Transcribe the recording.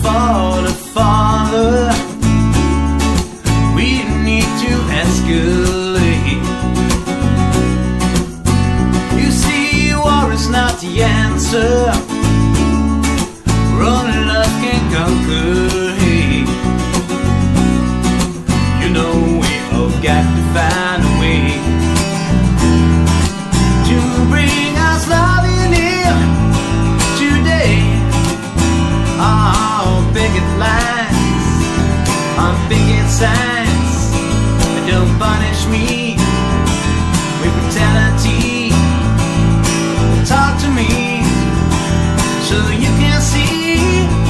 for the Father. We need to escalate. You see, war is not the answer. Only love can conquer hate. You know we all got to find a way to bring us love in here today. Oh, picket lines, on picket signs, don't punish me with brutality. Talk to me so you can see